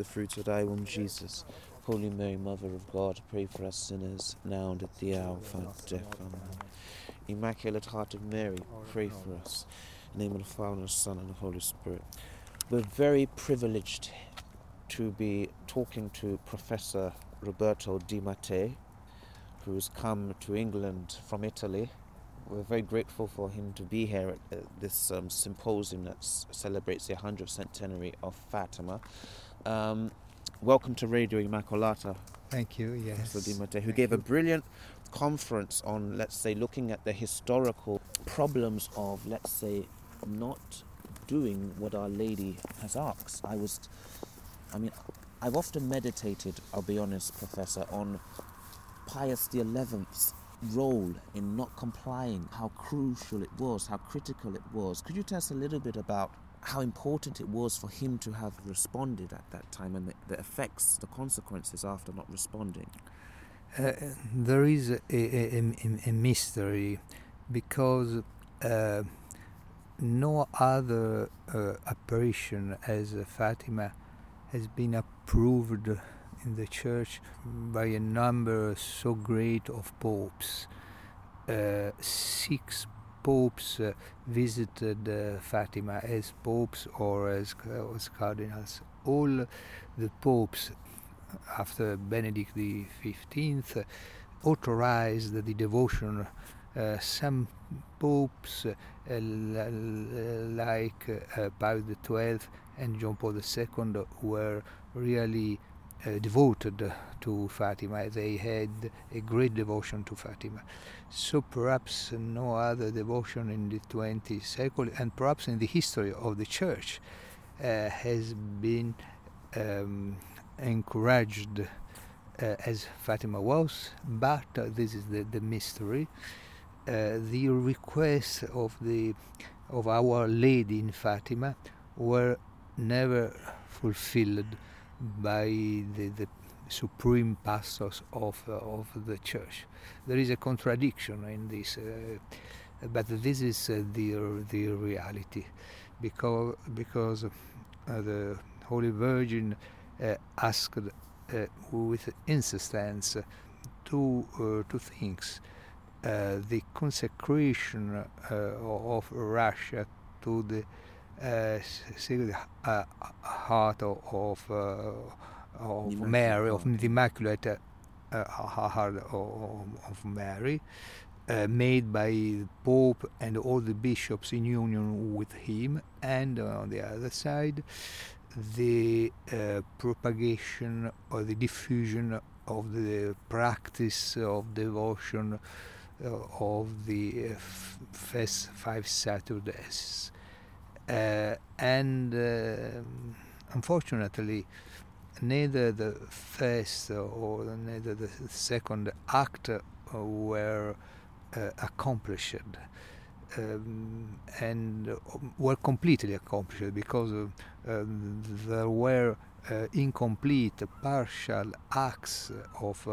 the fruit of thy womb, Jesus. Holy Mary, Mother of God, pray for us sinners, now and at the hour of our death. Amen. Immaculate Heart of Mary, pray for us. In the name of the Father, and the Son, and the Holy Spirit. We're very privileged to be talking to Professor Roberto Di Mattei, who's come to England from Italy. We're very grateful for him to be here at this symposium that celebrates the 100th centenary of Fatima. Welcome to Radio Immaculata. Thank you, yes. Professor Di Mattei, who gave a brilliant conference on, let's say, looking at the historical problems of, let's say, not doing what Our Lady has asked. I've often meditated, I'll be honest, Professor, on Pius XI's role in not complying, how crucial it was, how critical it was. Could you tell us a little bit about how important it was for him to have responded at that time and the effects, the consequences after not responding? There is a mystery because no other apparition as Fatima has been approved in the church by a number so great of popes. 6 popes visited Fatima as popes or as cardinals. All the popes after Benedict XV authorized the devotion. Some popes like Pius XII and John Paul II were really devoted to Fatima. They had a great devotion to Fatima. So perhaps no other devotion in the 20th century and perhaps in the history of the Church has been encouraged as Fatima was, but this is the mystery. The requests of Our Lady in Fatima were never fulfilled by the supreme pastors of the Church. There is a contradiction in this, but this is the reality, because the Holy Virgin asked with insistence two things: the consecration of Russia to the Sacred Heart of Mary, of the Immaculate Heart of Mary, made by the Pope and all the bishops in union with him, and on the other side, the propagation or the diffusion of the practice of devotion of the first 5 Saturdays. And unfortunately, neither the first or neither the second act were accomplished, and were completely accomplished, because there were incomplete, partial acts of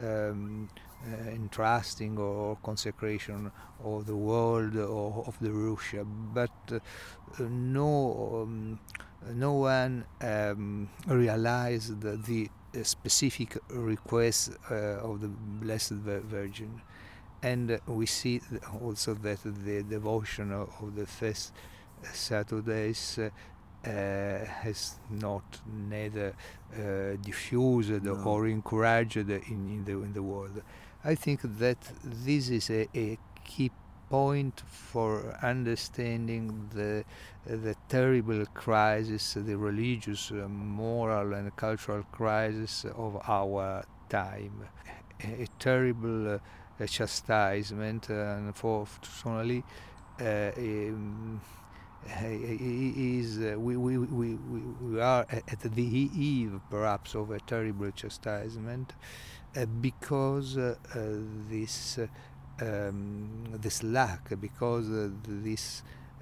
entrusting or consecration of the world or of the Russia, but no one realized the specific request of the Blessed Virgin. And we see also that the devotion of the first Saturdays has not neither diffused or encouraged in the world. I think that this is a key point for understanding the terrible crisis, the religious, moral and cultural crisis of our time. A terrible chastisement, unfortunately, we are at the eve, perhaps, of a terrible chastisement, because this lack, because this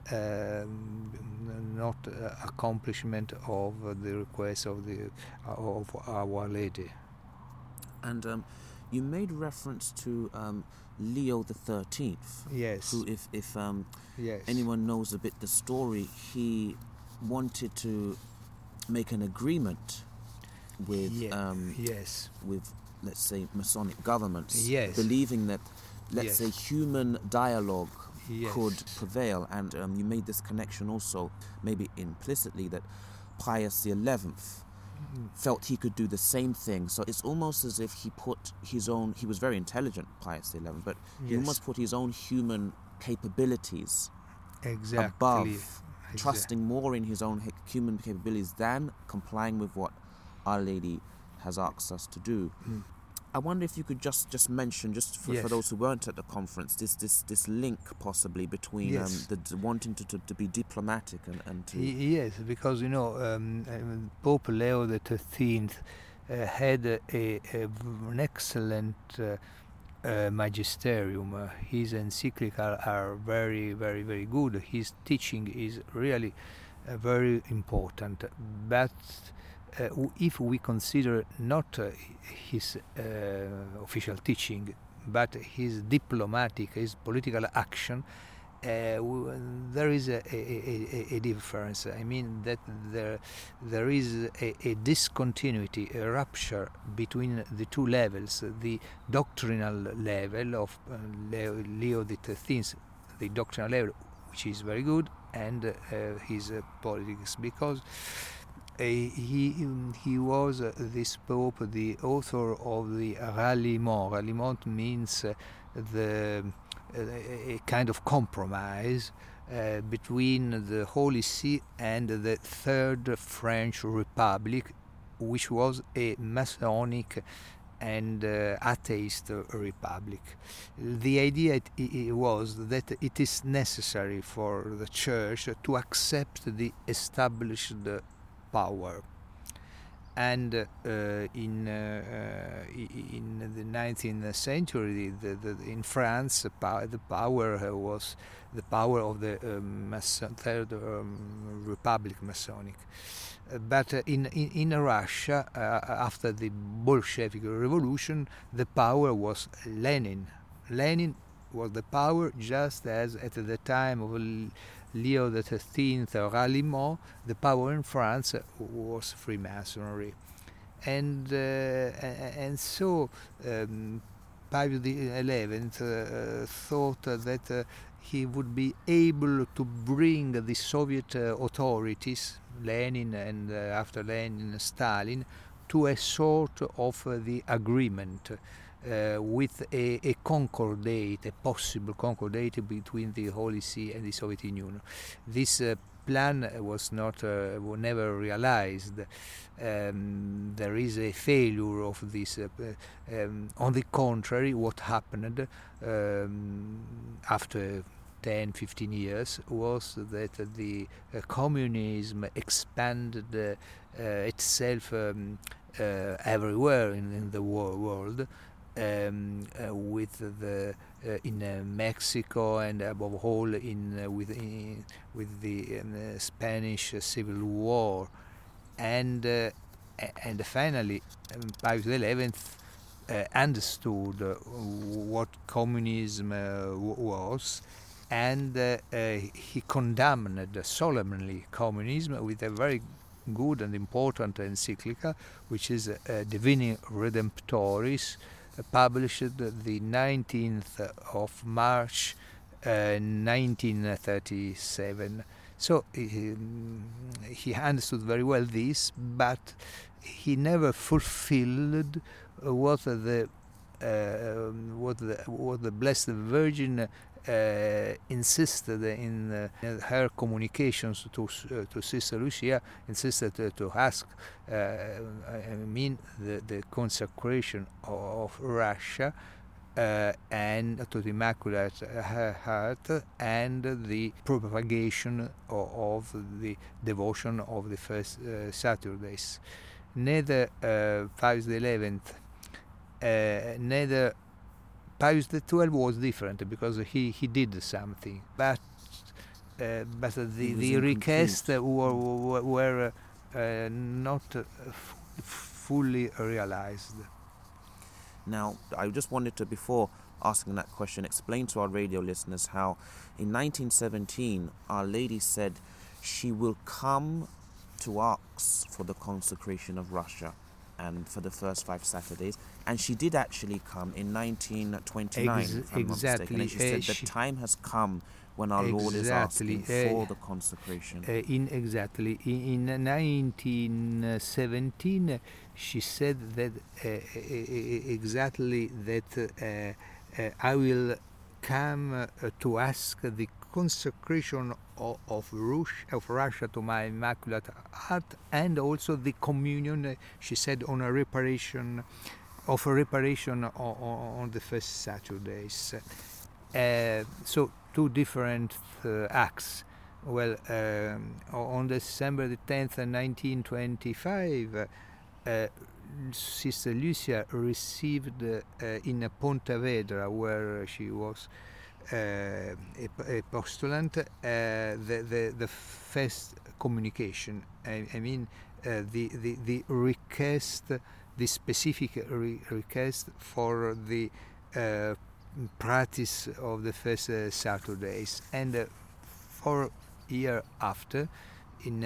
not accomplishment of the request of Our Lady. And you made reference to Leo XIII. Yes. Who, if yes. anyone knows a bit the story, he wanted to make an agreement with yes, with, let's say, Masonic governments, yes, believing that, let's yes, say, human dialogue yes, could prevail. And you made this connection also, maybe implicitly, that Pius XI felt he could do the same thing. So it's almost as if he put his own, he was very intelligent, Pius XI, but he yes, almost put his own human capabilities exactly, above, trusting more in his own human capabilities than complying with what Our Lady has asked us to do. Mm. I wonder if you could just mention, just for Yes. those who weren't at the conference, this link possibly between Yes. the wanting to be diplomatic and to... Yes, because Pope Leo XIII had an excellent magisterium. His encyclical are very, very, very good. His teaching is really very important. But if we consider not his official teaching, but his diplomatic, his political action, there is a difference. I mean that there is a discontinuity, a rupture between the two levels: the doctrinal level of Leo XIII, the doctrinal level, which is very good, and his politics, because he was this Pope, the author of the Ralliement. Ralliement means a kind of compromise between the Holy See and the Third French Republic, which was a Masonic and atheist republic. The idea was that it is necessary for the Church to accept the established power. And in the 19th century, in France, the power was the power of the Third Republic Masonic. But in Russia, after the Bolshevik Revolution, the power was Lenin. Lenin was the power, just as at the time of Leo XIII Ralliement, the power in France was Freemasonry. And so Pius XI thought that he would be able to bring the Soviet authorities, Lenin and after Lenin Stalin, to a sort of the agreement with a concordate, a possible concordate between the Holy See and the Soviet Union. This plan was never realized. There is a failure of this. On the contrary, what happened after 10-15 years was that the communism expanded itself everywhere in the world, with the in Mexico, and above all with the Spanish Civil War, and finally Pius XI understood what communism was, and he condemned solemnly communism with a very good and important encyclical, which is Divini Redemptoris, published the 19th of March 1937. So he understood very well this, but he never fulfilled what the Blessed Virgin insisted in her communications to Sister Lucia, insisted to ask, the consecration of Russia and to the Immaculate Heart, and the propagation of the devotion of the first Saturdays. Neither Pius XI, neither Pius XII was different, because he did something, but the requests were not fully realized. Now, I just wanted to, before asking that question, explain to our radio listeners how in 1917 Our Lady said she will come to ask for the consecration of Russia. and for the first 5 Saturdays, and she did actually come in 1929, if I'm not mistaken, and she said the time has come when our Lord is asking for the consecration. In 1917, she said that exactly that I will come to ask the consecration of Russia to my Immaculate Heart, and also the communion, she said, on a reparation on the first Saturdays. So 2 different acts. Well, on December the 10th, 1925, Sister Lucia received in Pontevedra, where she was a postulant, the first communication. I mean, the request, the specific request for the practice of the first Saturdays. And 4 years after, in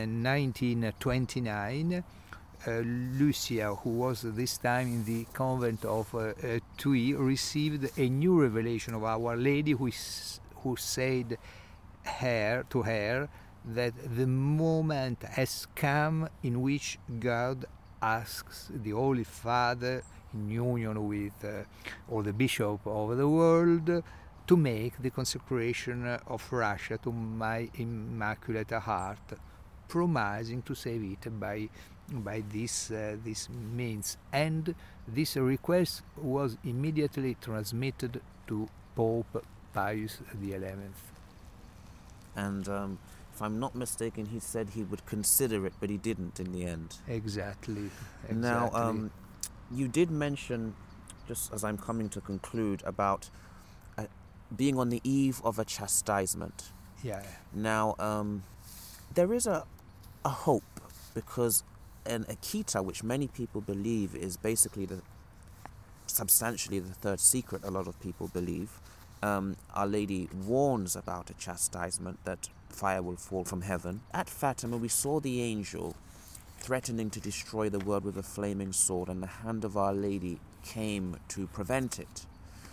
1929, Lucia, who was this time in the convent of Tuy, received a new revelation of Our Lady, who said to her that the moment has come in which God asks the Holy Father, in union with all the bishops of the world, to make the consecration of Russia to my Immaculate Heart, promising to save it by this means. And this request was immediately transmitted to Pope Pius XI. And if I'm not mistaken, he said he would consider it, but he didn't in the end. Exactly. Now, you did mention, just as I'm coming to conclude, about being on the eve of a chastisement. Yeah. Now, there is a hope, because an Akita, which many people believe is basically substantially the third secret, a lot of people believe, Our Lady warns about a chastisement, that fire will fall from heaven. At Fatima, we saw the angel threatening to destroy the world with a flaming sword, and the hand of Our Lady came to prevent it.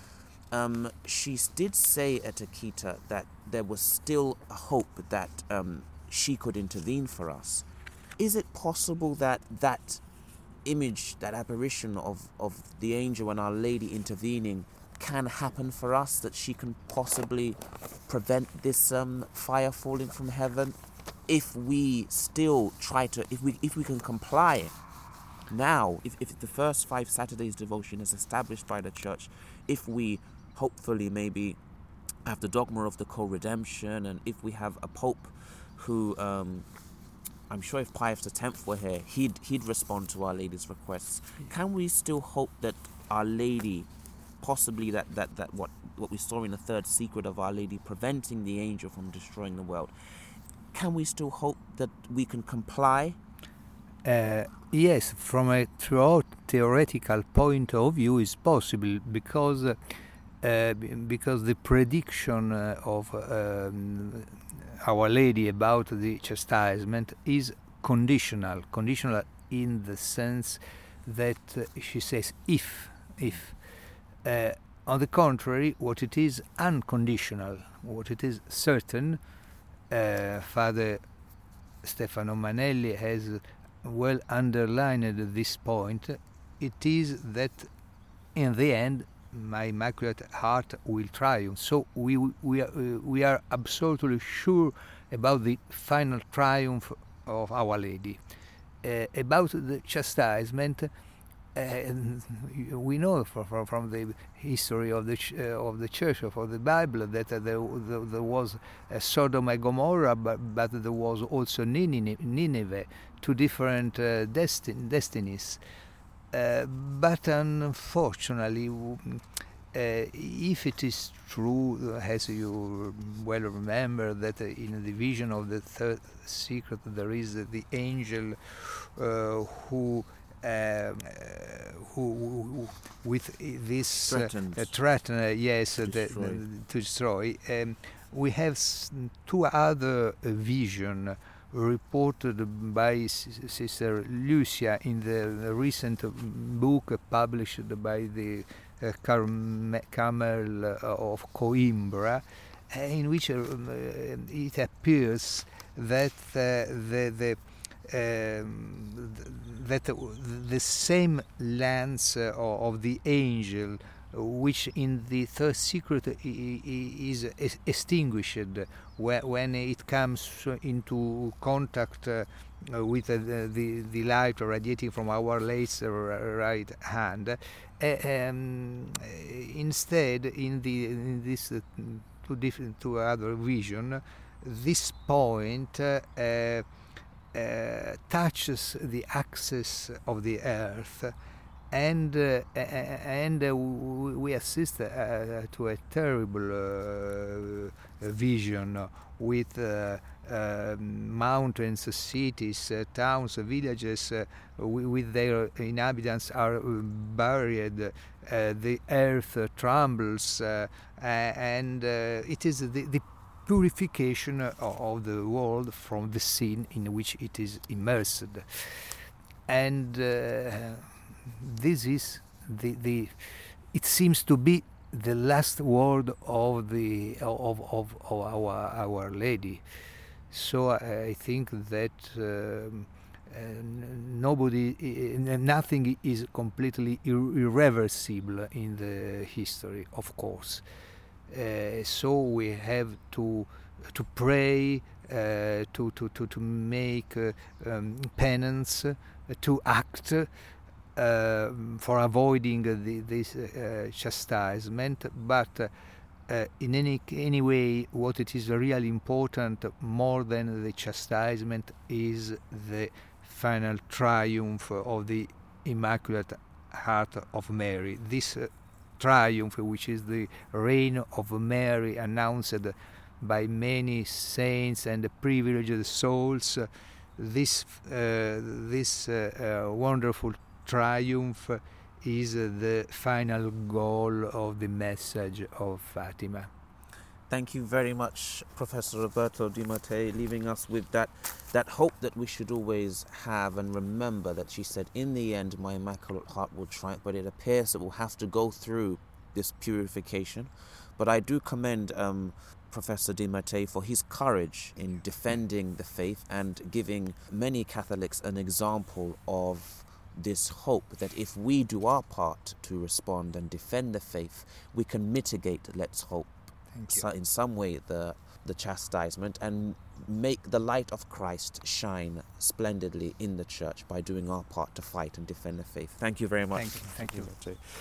She did say at Akita that there was still a hope that she could intervene for us. Is it possible that that image, that apparition of the angel and Our Lady intervening can happen for us, that she can possibly prevent this fire falling from heaven, if we still try to, if we can comply now, if the first 5 Saturdays devotion is established by the Church, if we hopefully maybe have the dogma of the co-redemption, and if we have a Pope who, I'm sure if Pius X were here, he'd respond to Our Lady's requests. Can we still hope that Our Lady, possibly that what we saw in the third secret of Our Lady preventing the angel from destroying the world, can we still hope that we can comply? Yes, from a theoretical point of view, is possible, because the prediction of Our Lady about the chastisement is conditional in the sense that she says if. On the contrary, what it is unconditional, what it is certain, Father Stefano Manelli has well underlined this point. It is that in the end my Immaculate Heart will triumph. So we are absolutely sure about the final triumph of Our Lady. About the chastisement, we know from the history of the Church, of the Bible, that there was Sodom and Gomorrah, but there was also Nineveh, 2 different destinies. But unfortunately, if it is true, as you well remember, that in the vision of the third secret there is the angel who with this threaten, yes, to destroy. We have 2 other visions reported by Sister Lucia in the recent book published by the Carmel of Coimbra, in which it appears that the same lance of the angel, which in the third secret is extinguished when it comes into contact with the light radiating from our left right hand. Instead, in this two other vision, this point touches the axis of the earth, and we assist to a terrible vision with mountains, cities, towns, villages with their inhabitants are buried. The earth trembles, and it is the purification of the world from the sin in which it is immersed. And this is it seems to be the last word of our Lady. So I think that nothing is completely irreversible in the history, of course. So we have to pray, to make penance, to act for avoiding this chastisement. But in any way, what it is really important, more than the chastisement, is the final triumph of the Immaculate Heart of Mary. This triumph, which is the reign of Mary announced by many saints and privileged souls, this wonderful triumph is the final goal of the message of Fatima. Thank you very much, Professor Roberto Di Mattei, leaving us with that hope that we should always have, and remember that she said, in the end, my Immaculate Heart will triumph, but it appears that we'll have to go through this purification. But I do commend Professor Di Mattei for his courage in defending the faith and giving many Catholics an example of this hope that if we do our part to respond and defend the faith, we can mitigate, let's hope, in some way the chastisement, and make the light of Christ shine splendidly in the church by doing our part to fight and defend the faith. Thank you very much. Thank you.